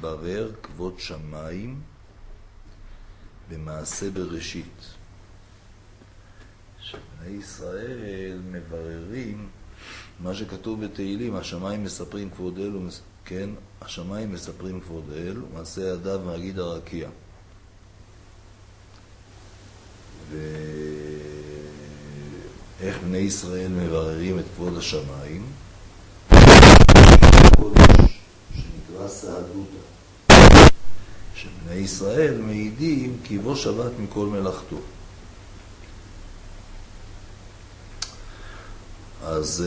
מברר כבוד שמיים במעשה בראשית. שבני ישראל מבררים מה שכתוב בתהילים, השמיים מספרים כבוד אל, כן, השמיים מספרים כבוד אל, ומעשה ידיו מהגיד הרקיע. ואיך בני ישראל מבררים את כבוד השמיים? קודש, שנקרא סעדותא. שבני ישראל מעידים כי בו שבת מכל מלאכתו. אז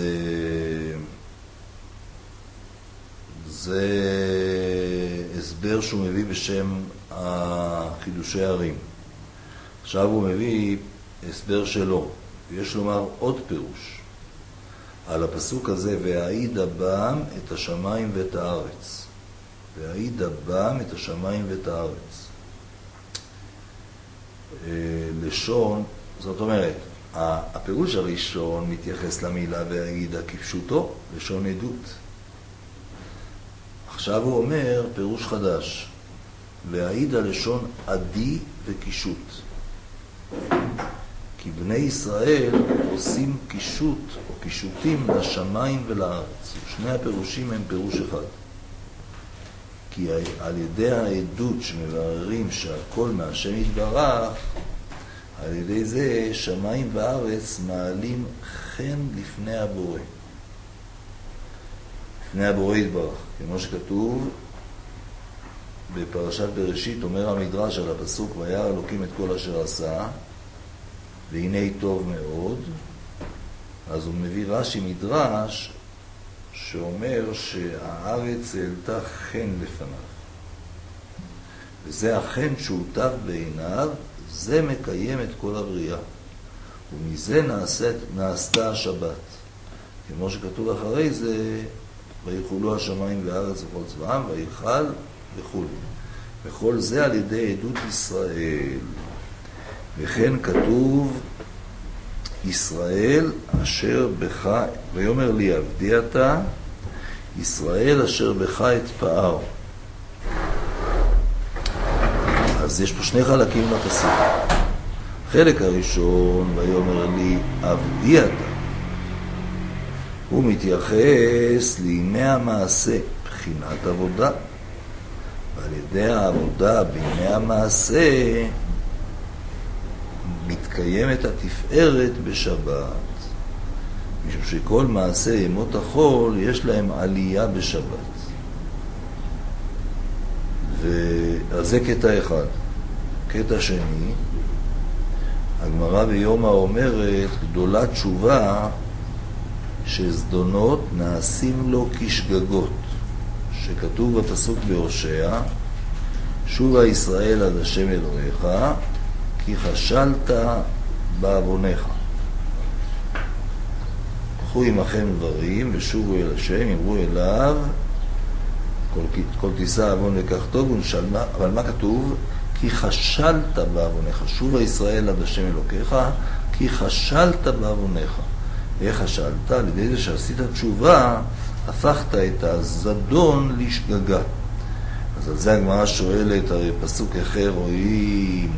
זה הסבר שהוא מביא בשם חידושי ערים. עכשיו הוא מביא הסבר שלו. יש לומר עוד פירוש על הפסוק הזה, והעיד בם את השמיים ואת הארץ. והעיד בם את השמיים ואת הארץ. לשון, זאת אומרת, הפירוש הראשון מתייחס למילה והעידה כפשוטו, לשון עדות. עכשיו הוא אומר פירוש חדש, והעידה לשון עדי וקישוט. כי בני ישראל עושים קישוט או קישוטים לשמיים ולארץ. שני הפירושים הם פירוש אחד. כי על ידי העדות שמבררים שהכל מהשם יתברך, על ידי זה שמיים וארץ מעלים חן לפני הבורא. לפני הבורא יתברך. כמו שכתוב בפרשת בראשית, אומר המדרש על הפסוק, וירא אלוקים את כל אשר עשה, והנה טוב מאוד. אז הוא מביא רש"י מדרש שאומר שהארץ העלתה חן לפניו. וזה החן שהוטב בעיניו, זה מקיים את כל הבריאה. ומזה נעשתה השבת. כמו שכתוב אחרי זה, ויחולו השמיים והארץ וכל צבאם, ויחל וכו'. וכל זה על ידי עדות ישראל. וכן כתוב, ישראל אשר בך, ויאמר לי עבדי אתה, ישראל אשר בך אתפאר. אז יש פה שני חלקים לפסוק. חלק הראשון, ויאמר לי עבדי אתה, הוא מתייחס לימי המעשה, בחינת עבודה. ועל ידי העבודה בימי המעשה מתקיימת התפארת בשבת. משום שכל מעשה ימות החול יש להם עלייה בשבת. אז זה קטע אחד. קטע שני, הגמרא ביומא אומרת, גדולה תשובה שזדונות נעשים לו כשגגות, שכתוב בפסוק בהושע, שובה ישראל עד השם אלוהיך, כי חשלת בעוונך. קחו עמכם דברים ושובו אל השם, אמרו אליו, כל תישא עוון וכך טוב ונשלמה. אבל מה כתוב? כי חשלת בעוונך. שובה ישראל עד השם אלוקיך, כי חשלת בעוונך. איך חשלת? על ידי זה שעשית תשובה, הפכת את הזדון לשגגה. אז על זה הגמרא שואלת, הרי פסוק אחר רואים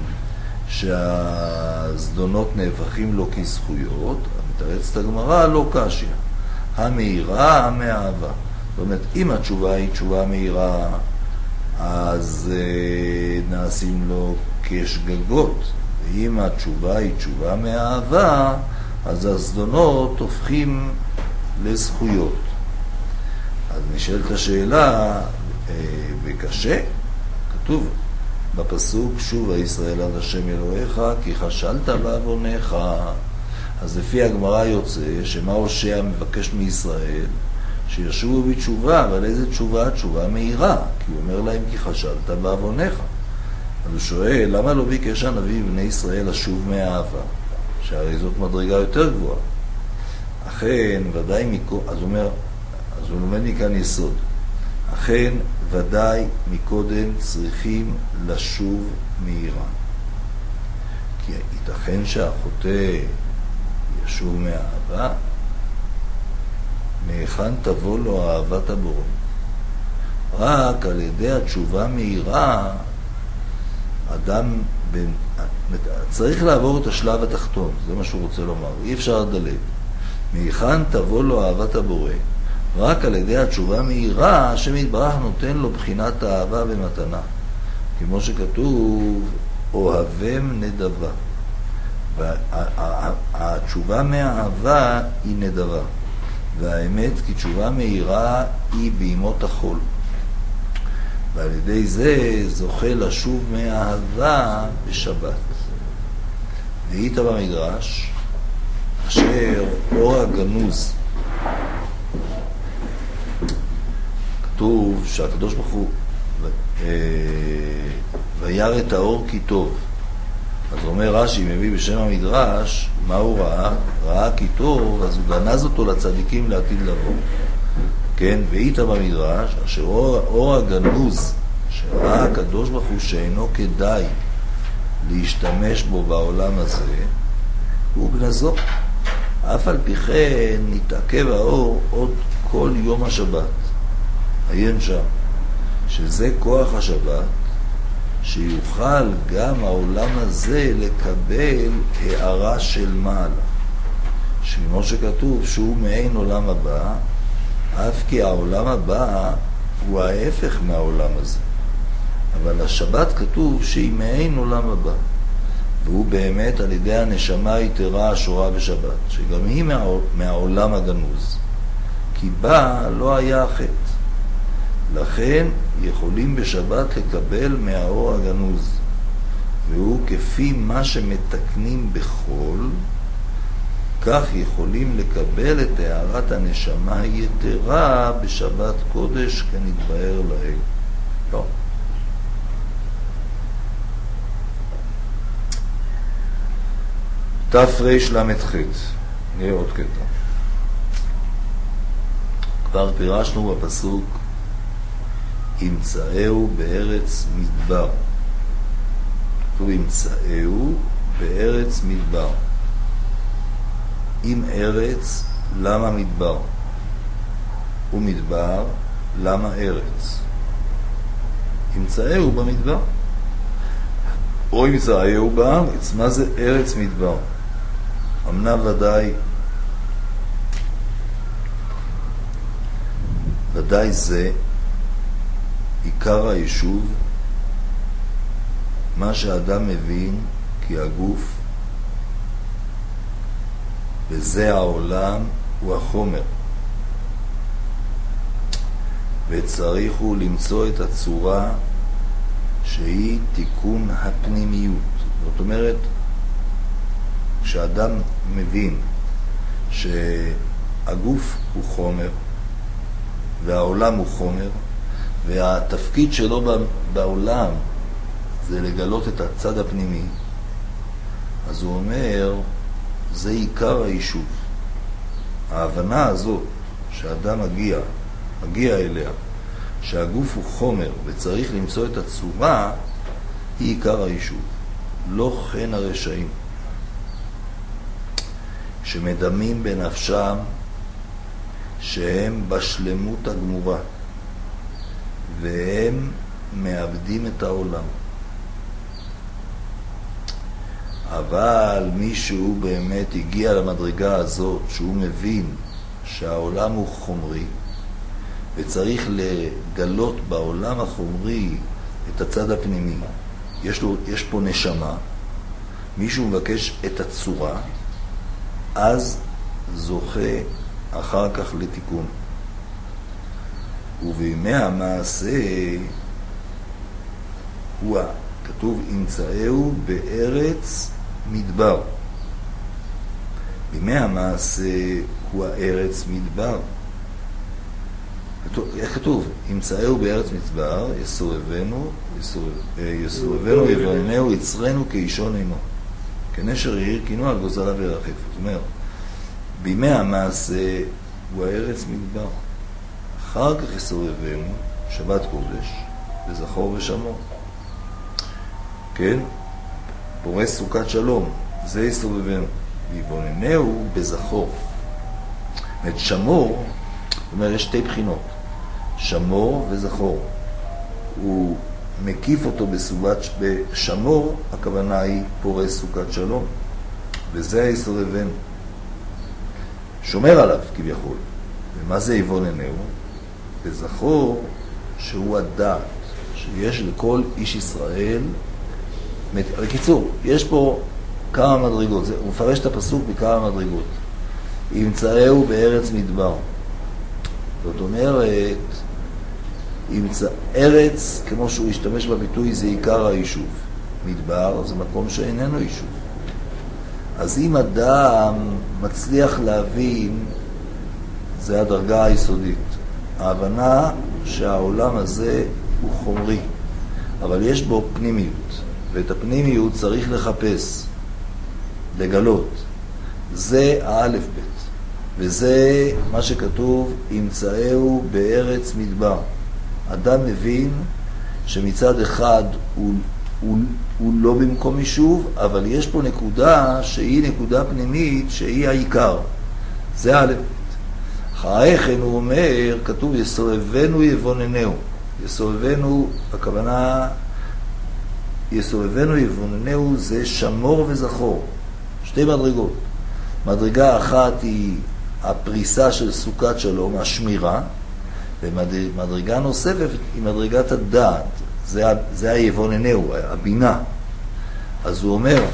שהזדונות נהפכים לו כזכויות, מתרצת הגמרא לא קשיא. המהירה, המאהבה. זאת אומרת, אם התשובה היא תשובה מהירה, אז נעשים לו כשגגות. ואם התשובה היא תשובה מאהבה, אז הזדונות הופכים לזכויות. אז נשאלת השאלה, וקשה, כתוב בפסוק, שובה ישראל עד השם אלוהיך, כי חשלת בעוונך. אז לפי הגמרא יוצא, שמה הושע מבקש מישראל? שישובו בתשובה, אבל איזה תשובה? תשובה מהירה, כי הוא אומר להם, כי חשלת בעוונך. אז הוא שואל, למה לא ביקש הנביא בני ישראל לשוב מאהבה? שהרי זאת מדרגה יותר גבוהה. אכן, ודאי אז הוא לומד מכאן יסוד. אכן, ודאי מקודם צריכים לשוב מהירה. כי ייתכן שהחוטא ישוב מאהבה, מהיכן תבוא לו אהבת הבורא. רק על ידי התשובה מהירה, אדם צריך לעבור את השלב התחתון, זה מה שהוא רוצה לומר, אי אפשר לדלג. מהיכן תבוא לו אהבת הבורא? רק על ידי התשובה מהירה, השם יתברך נותן לו בחינת האהבה ומתנה. כמו שכתוב, אוהבם נדבה. והתשובה מהאהבה היא נדבה. והאמת כי תשובה מהירה היא בימות החול. ועל ידי זה זוכה לשוב מהאהבה בשבת. והיית במדרש, אשר אור הגנוז, כתוב שהקדוש ברוך הוא וירא את האור כי טוב. אז אומר רש"י, מביא בשם המדרש, מה הוא ראה? ראה כי טוב, אז הוא גנז אותו לצדיקים לעתיד לבוא. כן, והיית במדרש, אשר אור הגנוז שראה הקדוש ברוך הוא שאינו כדאי להשתמש בו בעולם הזה, הוא גנזו. אף על פי כן נתעכב האור עוד כל יום השבת. עיין שם, שזה כוח השבת, שיוכל גם העולם הזה לקבל הערה של מעלה. שכמו שכתוב שהוא מעין עולם הבא, אף כי העולם הבא הוא ההפך מהעולם הזה. אבל השבת כתוב שהיא מעין עולם הבא. והוא באמת על ידי הנשמה היתרה השורה בשבת, שגם היא מהעולם הגנוז. כי בה לא היה החטא. לכן יכולים בשבת לקבל מהאור הגנוז. והוא כפי מה שמתקנים בחול, כך יכולים לקבל את הערת הנשמה היתרה בשבת קודש כנתבהר לאל. לא. תרל"ח, נראה עוד קטע. כבר פירשנו בפסוק, ימצאהו בארץ מדבר. כתוב ימצאהו בארץ מדבר. אם ארץ, למה מדבר? ומדבר, למה ארץ? ימצאהו במדבר. או ימצאהו בארץ. מה זה ארץ מדבר? אמנם ודאי זה עיקר היישוב, מה שאדם מבין כי הגוף וזה העולם הוא החומר, וצריכו למצוא את הצורה שהיא תיקון הפנימיות. זאת אומרת, כשאדם מבין שהגוף הוא חומר והעולם הוא חומר, והתפקיד שלו בעולם זה לגלות את הצד הפנימי, אז הוא אומר, זה עיקר היישוב. ההבנה הזאת שאדם מגיע אליה, שהגוף הוא חומר וצריך למצוא את הצורה, היא עיקר היישוב. לא כן הרשעים, שמדמים בנפשם שהם בשלמות הגמורה, והם מאבדים את העולם. אבל מישהו באמת הגיע למדרגה הזאת, שהוא מבין שהעולם הוא חומרי, וצריך לגלות בעולם החומרי את הצד הפנימי. יש פה נשמה, מישהו מבקש את הצורה, אז זוכה אחר כך לתיקון. ובימי המעשה הוא כתוב ימצאהו בארץ מדבר. בימי המעשה הוא הארץ מדבר. איך כתוב? ימצאהו בארץ מדבר, יסובבנו יבוננו יצרנו כאישון עמו, כנשר יאיר קינו על גוזלה ורחף. זאת אומרת, בימי המעשה הוא הארץ מדבר, אחר כך יסובבנו שבת קודש וזכור ושמור. כן? פורס סוכת שלום, זה יסובבנו. ויבוננו בזכור. את שמור, זאת אומרת, יש שתי בחינות. שמור וזכור. הוא מקיף אותו בשמור, הכוונה היא פורס סוכת שלום. וזה היסובבנו. שומר עליו כביכול. ומה זה יבוננהו? וזכור שהוא הדעת, שיש לכל איש ישראל. בקיצור, יש פה כמה מדרגות, הוא מפרש את הפסוק בכמה מדרגות. ימצאהו בארץ מדבר. זאת אומרת, ארץ, כמו שהוא השתמש בביטוי, זה עיקר היישוב. מדבר זה מקום שאיננו יישוב. אז אם אדם מצליח להבין, זה הדרגה היסודית. ההבנה שהעולם הזה הוא חומרי, אבל יש בו פנימיות, ואת הפנימיות צריך לחפש, לגלות. זה האלף בית, וזה מה שכתוב, ימצאהו בארץ מדבר. אדם מבין שמצד אחד הוא לא במקום יישוב, אבל יש פה נקודה שהיא נקודה פנימית, שהיא העיקר. זה האלף בית. אחרי כן הוא אומר, כתוב, יסובבנו יבוננהו. יסובבנו, הכוונה, יסובבנו יבוננהו זה שמור וזכור. שתי מדרגות. מדרגה אחת היא הפריסה של סוכת שלום, השמירה, ומדרגה נוספת היא מדרגת הדעת. זה היבוננהו, הבינה. אז הוא אומר,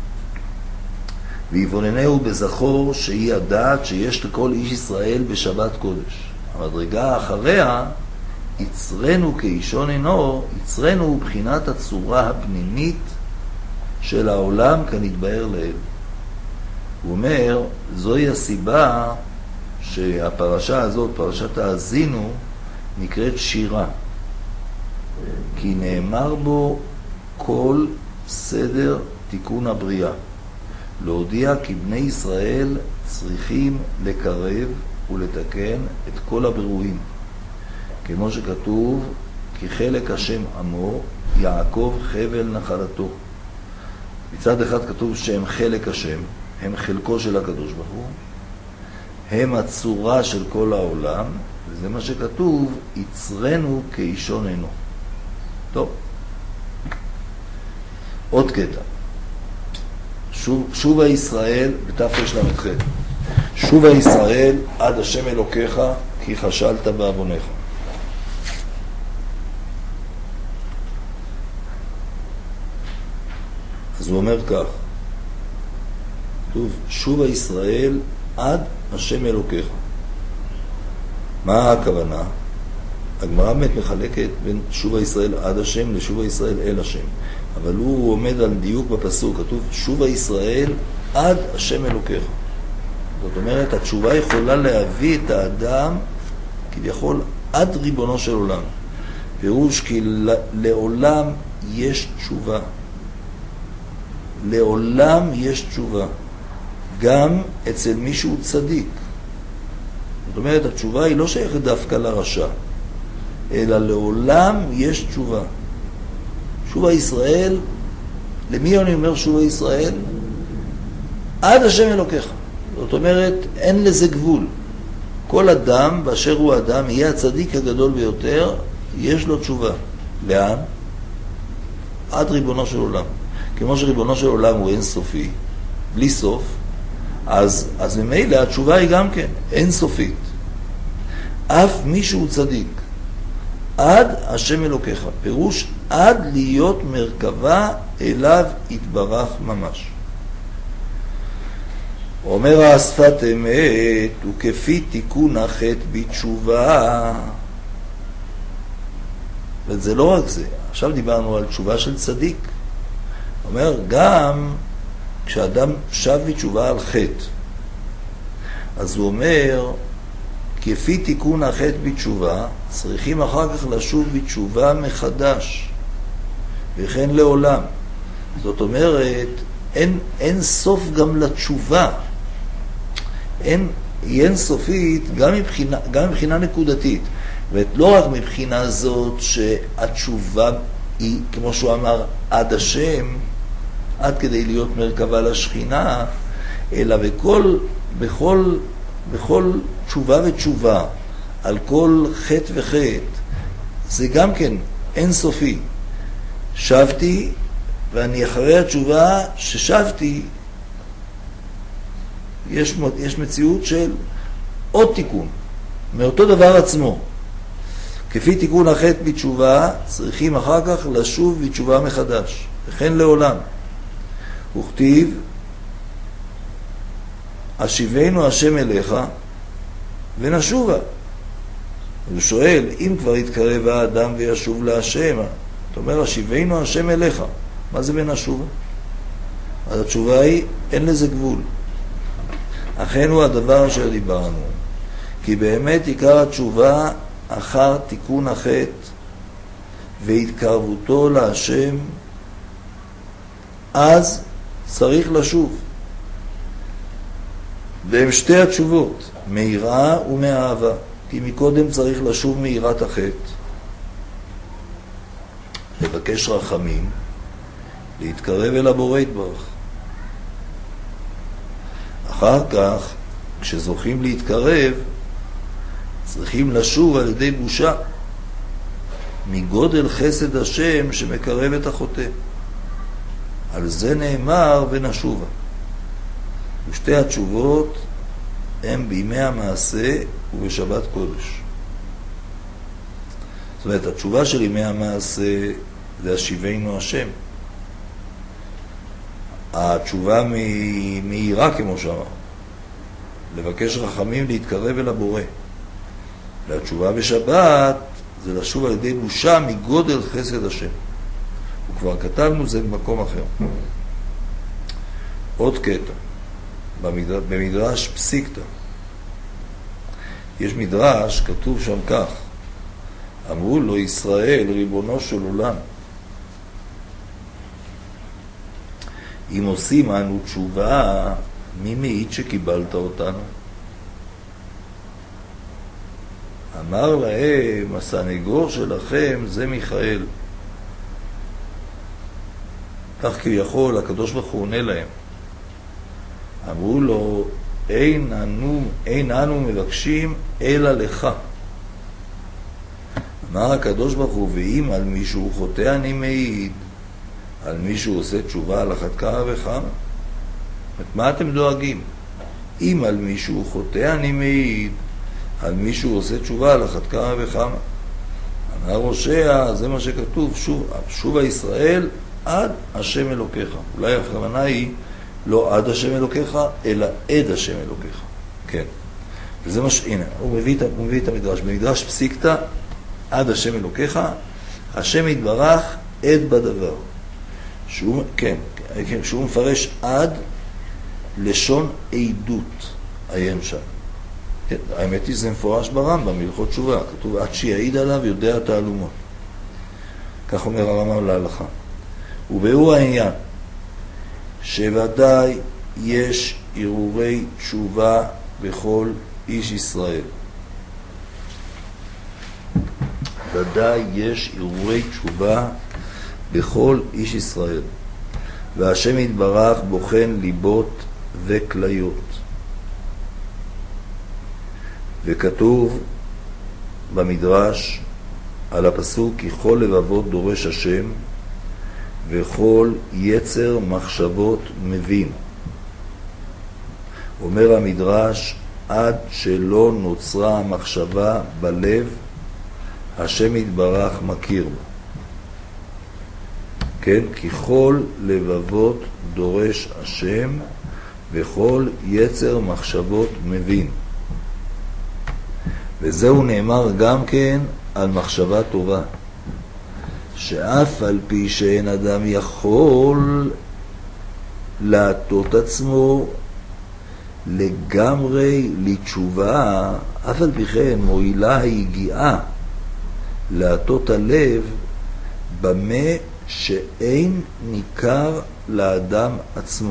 ויבוננהו בזכור שהיא הדעת שיש לכל איש ישראל בשבת קודש. המדרגה אחריה, יצרנו כאישון עינו, יצרנו בחינת הצורה הפנימית של העולם כנתבהר לאל. הוא אומר, זוהי הסיבה שהפרשה הזאת, פרשת האזינו, נקראת שירה. כי נאמר בו כל סדר תיקון הבריאה. להודיע כי בני ישראל צריכים לקרב ולתקן את כל הברואים. כמו שכתוב, כי חלק השם עמו, יעקב חבל נחלתו. מצד אחד כתוב שהם חלק השם, הם חלקו של הקדוש ברוך הוא, הם הצורה של כל העולם, וזה מה שכתוב, יצרנו כאישון עינו. טוב. עוד קטע. שובה ישראל, בתרל"ח. שובה ישראל עד השם אלוקיך, כי חשלת בעוונך. אז הוא אומר כך, כתוב, שובה ישראל עד השם אלוקיך. מה הכוונה? הגמרא באמת מחלקת בין שובה ישראל עד השם לשובה ישראל אל השם. אבל הוא עומד על דיוק בפסוק, כתוב שובה ישראל עד השם אלוקיך. זאת אומרת, התשובה יכולה להביא את האדם כביכול עד ריבונו של עולם. פירוש כי לעולם יש תשובה. לעולם יש תשובה. גם אצל מישהו צדיק. זאת אומרת, התשובה היא לא שייכת דווקא לרשע, אלא לעולם יש תשובה. שובה ישראל, למי אני אומר שובה ישראל? עד השם אלוקיך. זאת אומרת, אין לזה גבול. כל אדם, באשר הוא אדם, יהיה הצדיק הגדול ביותר, יש לו תשובה. לאן? עד ריבונו של עולם. כמו שריבונו של עולם הוא אינסופי, בלי סוף, אז ממילא התשובה היא גם כן אינסופית. אף מישהו צדיק. עד השם אלוקיך. פירוש עד להיות מרכבה אליו יתברך ממש. אומר השפת אמת, וכפי תיקון החטא בתשובה. וזה לא רק זה. עכשיו דיברנו על תשובה של צדיק. אומר, גם כשאדם שב בתשובה על חטא, אז הוא אומר, כפי תיקון החטא בתשובה, צריכים אחר כך לשוב בתשובה מחדש, וכן לעולם. זאת אומרת, אין סוף גם לתשובה. היא אין סופית גם מבחינה נקודתית. ולא רק מבחינה זאת שהתשובה היא, כמו שהוא אמר, עד השם, עד כדי להיות מרכבה לשכינה, אלא בכל תשובה ותשובה, על כל חטא וחטא, זה גם כן אינסופי. שבתי, ואני אחרי התשובה ששבתי, יש מציאות של עוד תיקון, מאותו דבר עצמו. כפי תיקון החטא בתשובה, צריכים אחר כך לשוב בתשובה מחדש, וכן לעולם. וכתיב, השיבנו השם אליך ונשובה. הוא שואל, אם כבר יתקרב האדם וישוב להשם, אתה אומר, השיבנו השם אליך, מה זה ונשובה? אז התשובה היא, אין לזה גבול. אכן הוא הדבר אשר דיברנו, כי באמת עיקר התשובה אחר תיקון החטא והתקרבותו להשם, אז צריך לשוב. והם שתי התשובות, מיראה ומאהבה, כי מקודם צריך לשוב מיראת החטא, לבקש רחמים, להתקרב אל הבורא יתברך. אחר כך, כשזוכים להתקרב, צריכים לשוב על ידי בושה, מגודל חסד השם שמקרב את החוטא. על זה נאמר ונשובה. ושתי התשובות הם בימי המעשה ובשבת קודש. זאת אומרת, התשובה של ימי המעשה זה השיבנו השם. התשובה מהירה, כמו שאמר, לבקש רחמים, להתקרב אל הבורא. והתשובה בשבת זה לשוב על ידי בושה מגודל חסד השם. וכבר כתבנו זה במקום אחר. עוד קטע, במדרש פסיקתא. יש מדרש, כתוב שם כך, אמרו לו ישראל ריבונו של עולם, אם עושים אנו תשובה, מי מעיד שקיבלת אותנו? אמר להם, הסנגור שלכם זה מיכאל. כך כביכול הקדוש ברוך הוא עונה להם. אמרו לו, אין אנו מבקשים אלא לך. אמר הקדוש ברוך הוא, ואם על מישהו חוטא אני מעיד, על מישהו עושה תשובה על אחת כמה וכמה. מה אתם דואגים? אם על מישהו חוטא אני מעיד, על מישהו עושה תשובה על אחת כמה וכמה. אמר הושע, זה מה שכתוב, שוב ישראל עד השם אלוקיך. אולי הכוונה היא לא עד השם אלוקיך, אלא עד השם אלוקיך. כן. וזה מה הנה, הוא מביא את המדרש. במדרש פסיקתא, עד השם אלוקיך, השם יתברך עד בדבר. שהוא מפרש עד לשון עדות, עיין שם. האמת היא זה מפורש ברמב"ם, בהלכות תשובה, כתוב עד שיעיד עליו יודע תעלומות. כך אומר הרמב"ם להלכה. ובאור העניין, שוודאי יש ערעורי תשובה בכל איש ישראל. ודאי יש ערעורי תשובה בכל איש ישראל. והשם יתברך בוחן ליבות וכליות. וכתוב במדרש על הפסוק, כי כל לבבות דורש השם וכל יצר מחשבות מבין. אומר המדרש, עד שלא נוצרה המחשבה בלב, השם יתברך מכיר בה. כן, כי כל לבבות דורש השם וכל יצר מחשבות מבין. וזהו נאמר גם כן על מחשבה טובה, שאף על פי שאין אדם יכול להטות עצמו לגמרי לתשובה, אף על פי כן מועילה היגיעה להטות הלב במה שאין ניכר לאדם עצמו.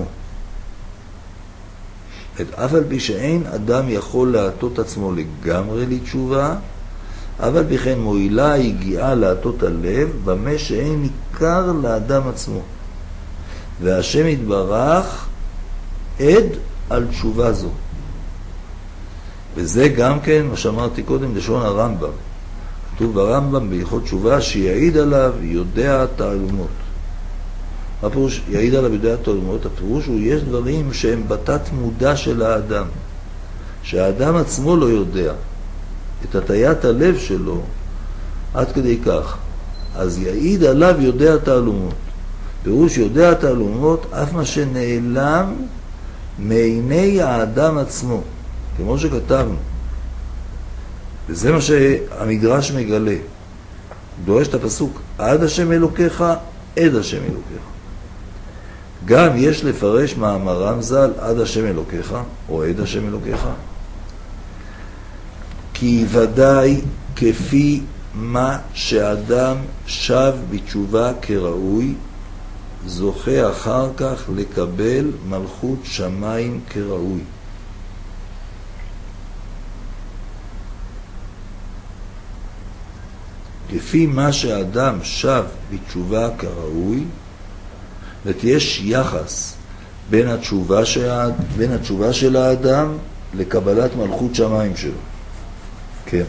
אף על פי שאין אדם יכול להטות עצמו לגמרי לתשובה, אף על פי כן מועילה היגיעה להטות הלב במה שאין ניכר לאדם עצמו. והשם יתברך עד על תשובה זו. וזה גם כן, מה שאמרתי קודם, לשון הרמב"ם. כתוב ברמב"ם בהלכות תשובה שיעיד עליו יודע תעלומות. מה פירוש יעיד עליו יודע תעלומות? הפירוש הוא יש דברים שהם בתת מודע של האדם, שהאדם עצמו לא יודע את הטיית הלב שלו עד כדי כך. אז יעיד עליו יודע תעלומות. פירוש יודע תעלומות אף מה שנעלם מעיני האדם עצמו, כמו שכתבנו. וזה מה שהמדרש מגלה. דורש את הפסוק, עד השם אלוקיך, עד השם אלוקיך. גם יש לפרש מאמרם ז"ל, עד השם אלוקיך, או עד השם אלוקיך. כי ודאי כפי מה שאדם שב בתשובה כראוי, זוכה אחר כך לקבל מלכות שמיים כראוי. לפי מה שאדם שב בתשובה כראוי, ויש יחס בין התשובה של האדם לקבלת מלכות שמיים שלו. כן.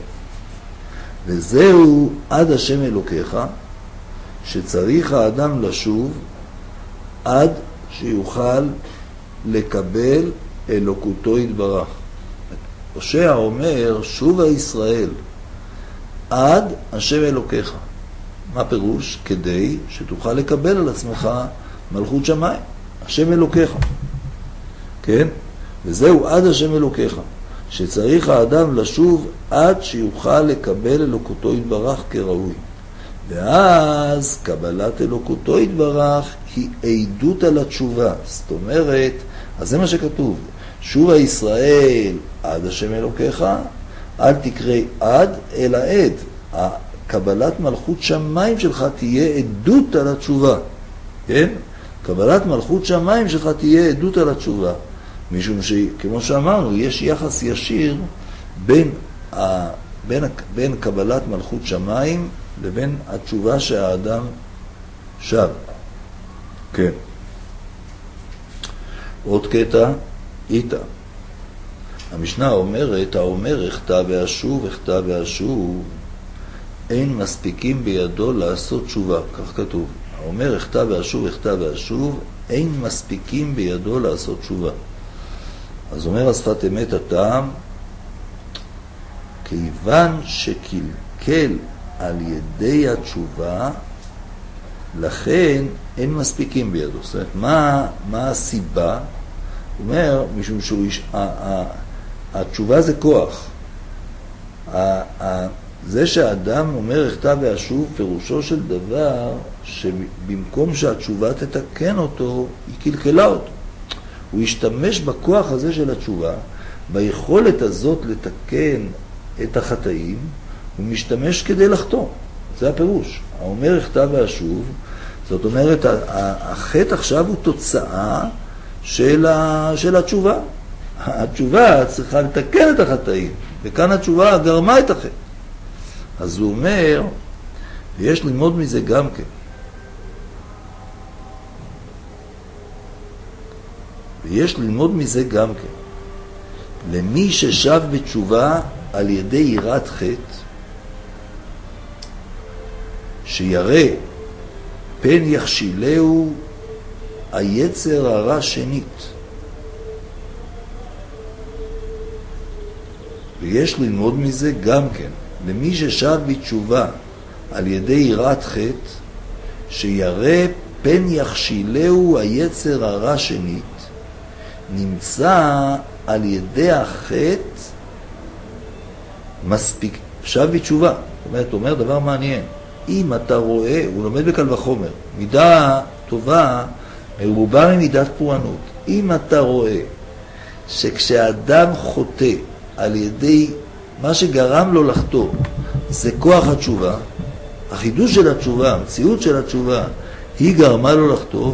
וזהו עד השם אלוקיך, שצריך האדם לשוב עד שיוכל לקבל אלוקותו יתברך. הושע אומר, שובה ישראל עד השם אלוקיך. מה פירוש? כדי שתוכל לקבל על עצמך מלכות שמיים, השם אלוקיך. כן? וזהו עד השם אלוקיך, שצריך האדם לשוב עד שיוכל לקבל אלוקותו יתברך כראוי. ואז קבלת אלוקותו יתברך היא עדות על התשובה. זאת אומרת, אז זה מה שכתוב, שובה ישראל עד השם אלוקיך, אל תקרא עד אלא עד. קבלת מלכות שמיים שלך תהיה עדות על התשובה. כן? קבלת מלכות שמיים שלך תהיה עדות על התשובה. משום שכמו שאמרנו, יש יחס ישיר בין קבלת מלכות שמיים לבין התשובה שהאדם שב. כן. עוד קטע, איתה. המשנה אומרת, האומר אחטא ואשוב, אחטא ואשוב, אין מספיקים בידו לעשות תשובה. כך כתוב. האומר אחטא ואשוב, אחטא ואשוב, אין מספיקים בידו לעשות תשובה. אז אומר השפת אמת הטעם, כיוון שקלקל על ידי התשובה, לכן אין מספיקים בידו. זאת אומרת, מה הסיבה? הוא אומר, משום התשובה זה כוח. זה שהאדם אומר אחטא ואשוב, פירושו של דבר, שבמקום שהתשובה תתקן אותו, היא קלקלה אותו. הוא ישתמש בכוח הזה של התשובה, ביכולת הזאת לתקן את החטאים, הוא משתמש כדי לחטוא. זה הפירוש. האומר אחטא ואשוב, זאת אומרת, החטא עכשיו הוא תוצאה של התשובה. התשובה צריכה לתקן את החטאים, וכאן התשובה גרמה את החטא. אז הוא אומר, ויש ללמוד מזה גם כן. ויש ללמוד מזה גם כן. למי ששב בתשובה על ידי יראת חטא, שירא פן יכשילהו היצר הרע שנית. ויש ללמוד מזה גם כן. למי ששב בתשובה על ידי יראת חטא, שירא פן יכשילהו היצר הרע שנית, נמצא על ידי החטא מספיק, שב בתשובה. זאת אומרת, הוא אומר דבר מעניין. אם אתה רואה, הוא לומד בקל וחומר, מידה טובה מרובה ממידת פורענות. אם אתה רואה שכשאדם חוטא על ידי מה שגרם לו לחטוא, זה כוח התשובה, החידוש של התשובה, המציאות של התשובה, היא גרמה לו לחטוא,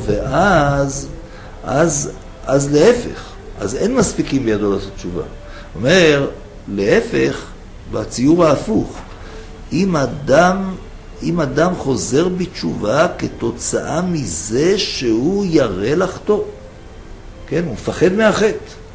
ואז להפך, אז אין מספיקים בידו לעשות תשובה. הוא אומר, להפך, בציור ההפוך, אם אדם חוזר בתשובה כתוצאה מזה שהוא ירא לחטוא, כן, הוא מפחד מהחטא,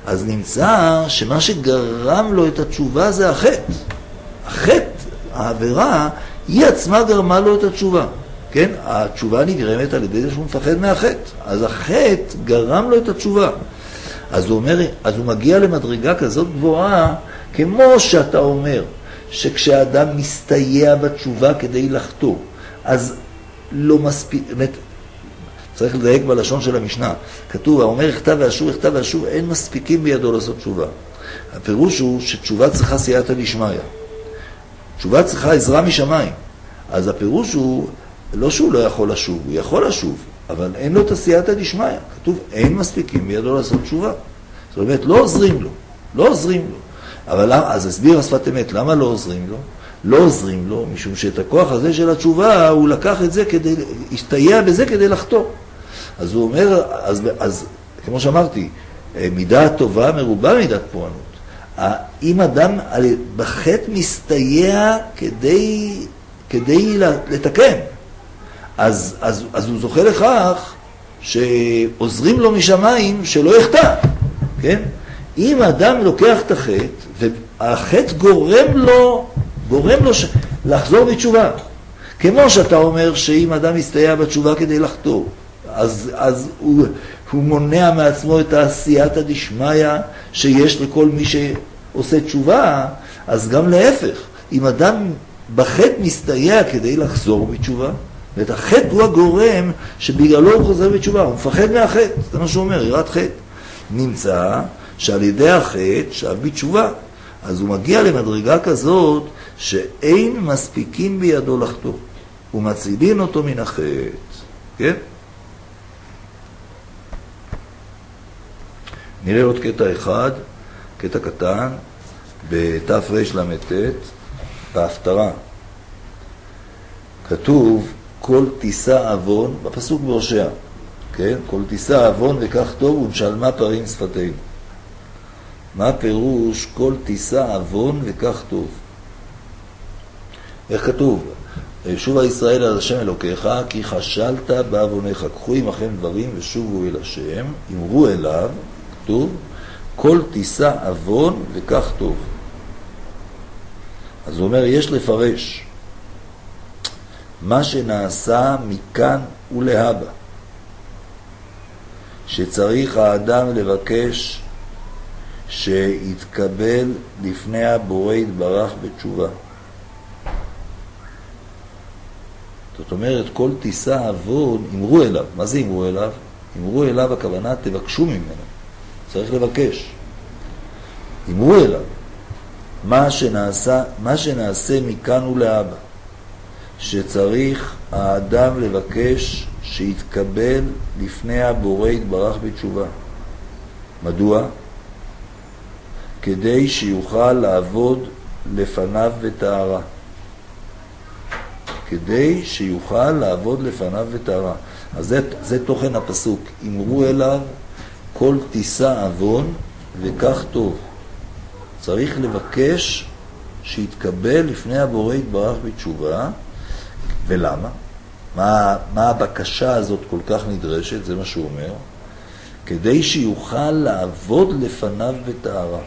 אז נמצא שמה שגרם לו את התשובה זה החטא. החטא, העבירה, היא עצמה גרמה לו את התשובה. כן? התשובה נגרמת על ידי זה שהוא מפחד מהחטא. אז החטא גרם לו את התשובה. אז הוא אומר, אז הוא מגיע למדרגה כזאת גבוהה, כמו שאתה אומר, שכשאדם מסתייע בתשובה כדי לחטוא, אז לא מספיק, באמת, צריך לדייק בלשון של המשנה. כתוב, האומר יחטא ואשוב, אין מספיקים בידו לעשות תשובה. הפירוש הוא שתשובה צריכה סייעתא דשמיא. תשובה צריכה עזרה משמיים. אז הפירוש הוא, לא שהוא לא יכול לשוב, הוא יכול לשוב, אבל אין לו את הסייעתא דשמיא. כתוב, אין מספיקים בידו לעשות תשובה. זאת אומרת, לא עוזרים לו. אבל אז הסביר השפת אמת, למה לא עוזרים לו? לא עוזרים לו, משום שאת הכוח הזה של התשובה, הוא לקח את זה הסתייע בזה כדי לחטוא. אז הוא אומר, אז כמו שאמרתי, מידה טובה מרובה מידת פורענות. אם אדם בחטא מסתייע כדי לתקן, אז הוא זוכה לכך שעוזרים לו משמיים שלא יחטא, כן? אם אדם לוקח את החטא, והחטא גורם לו לחזור בתשובה. כמו שאתה אומר שאם אדם מסתייע בתשובה כדי לחטוא, אז הוא מונע מעצמו את הסייעתא דשמיא שיש לכל מי שעושה תשובה, אז גם להפך. אם אדם בחטא מסתייע כדי לחזור בתשובה, ואת החטא הוא הגורם שבגללו הוא חוזר בתשובה, הוא מפחד מהחטא, זה מה שהוא אומר, יראת חטא. נמצא שעל ידי החטא שב בתשובה. אז הוא מגיע למדרגה כזאת שאין מספיקים בידו לחטוא. ומצילין אותו מן החטא. כן? נראה עוד קטע אחד, קטע קטן, בתרל"ט, בהפטרה. כתוב, כל תישא עוון, בפסוק בהושע, כן? כל תישא עוון וכך טוב ונשלמה פרים שפתינו. מה פירוש כל תישא עוון וכך טוב? איך כתוב? שובה ישראל על השם אלוקיך, כי חשלת בעוונך. קחו עמכם דברים ושובו אל השם, אמרו אליו, כתוב, כל תישא עוון וכך טוב. אז הוא אומר, יש לפרש מה שנעשה מכאן ולהבא, שצריך האדם לבקש שיתקבל לפני הבורא יתברך בתשובה. זאת אומרת, כל תישא עוון, אמרו אליו. מה זה אמרו אליו? אמרו אליו, הכוונה, תבקשו ממנו. צריך לבקש. אמרו אליו. מה שנעשה מכאן ולהבא, שצריך האדם לבקש שיתקבל לפני הבורא יתברך בתשובה. מדוע? כדי שיוכל לעבוד לפניו בטהרה. כדי שיוכל לעבוד לפניו בטהרה. אז זה תוכן הפסוק. אמרו אליו, כל תישא עוון וכך טוב. צריך לבקש שיתקבל לפני הבורא יתברך בתשובה. ולמה? מה הבקשה הזאת כל כך נדרשת? זה מה שהוא אומר. כדי שיוכל לעבוד לפניו בטהרה.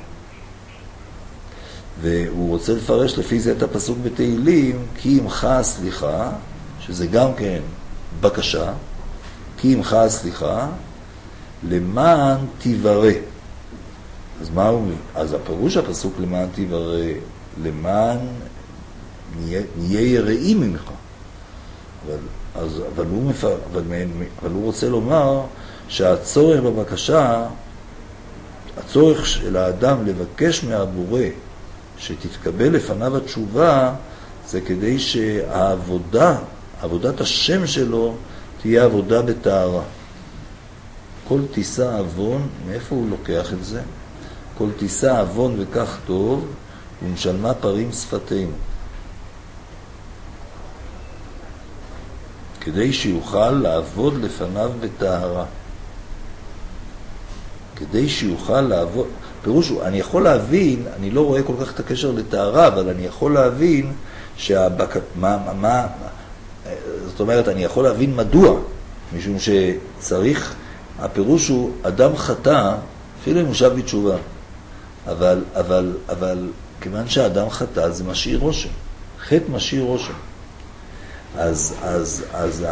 והוא רוצה לפרש לפי זה את הפסוק בתהילים, כי עמך הסליחה, שזה גם כן בקשה, כי עמך הסליחה, למען תיברא. אז הפירוש הפסוק למען תיברא, למען נהיה יראים ממך. אבל הוא רוצה לומר שהצורך בבקשה, הצורך של האדם לבקש מהבורא שתתקבל לפניו התשובה, זה כדי שהעבודה, עבודת השם שלו, תהיה עבודה בטהרה. כל תישא עוון, מאיפה הוא לוקח את זה? כל תישא עוון וכך טוב, ונשלמה פרים שפתינו. כדי שיוכל לעבוד לפניו בטהרה. כדי שיוכל לעבוד, פירוש הוא, אני יכול להבין, אני לא רואה כל כך את הקשר לטהרה, אבל אני יכול להבין זאת אומרת, אני יכול להבין מדוע, משום שצריך, הפירוש הוא, אדם חטא, אפילו אם הוא שב בתשובה. אבל כיוון שהאדם חטא, זה משאיר רושם. חטא משאיר רושם. אז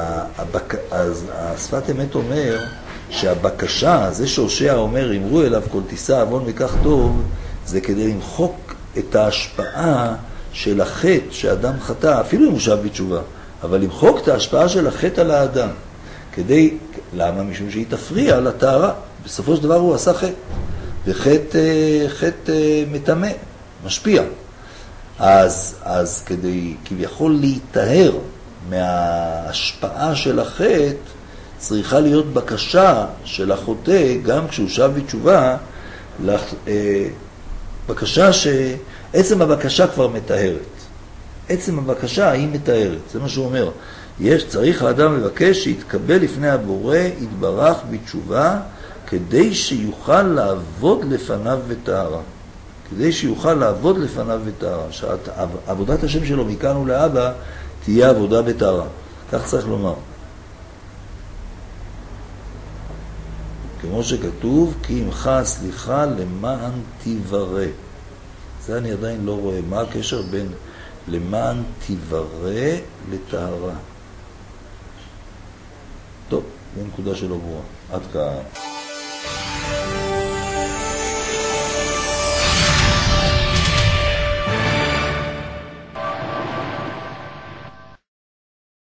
השפת אמת אומר שהבקשה, זה שהושע אומר, אמרו אליו כל תישא עוון וכך טוב, זה כדי למחוק את ההשפעה של החטא שאדם חטא, אפילו אם הוא שב בתשובה, אבל למחוק את ההשפעה של החטא על האדם. למה? משום שהיא תפריע לטהרה. בסופו של דבר הוא עשה חטא, וחטא מטמא, משפיע. אז כדי כביכול להיטהר מההשפעה של החטא, צריכה להיות בקשה של החוטא, גם כשהוא שב בתשובה, בקשה שעצם הבקשה כבר מטהרת. עצם הבקשה היא מטהרת, זה מה שהוא אומר. צריך האדם לבקש שיתקבל לפני הבורא, יתברך בתשובה, כדי שיוכל לעבוד לפניו בטהרה. כדי שיוכל לעבוד לפניו בטהרה. שעבודת השם שלו מכאן ולהבא תהיה עבודה בטהרה. כך צריך לומר. כמו שכתוב, כי עמך סליחה למען תברא. זה אני עדיין לא רואה. מה הקשר בין למען תברא לטהרה? טוב, זו נקודה שלא ברורה. עד כאן.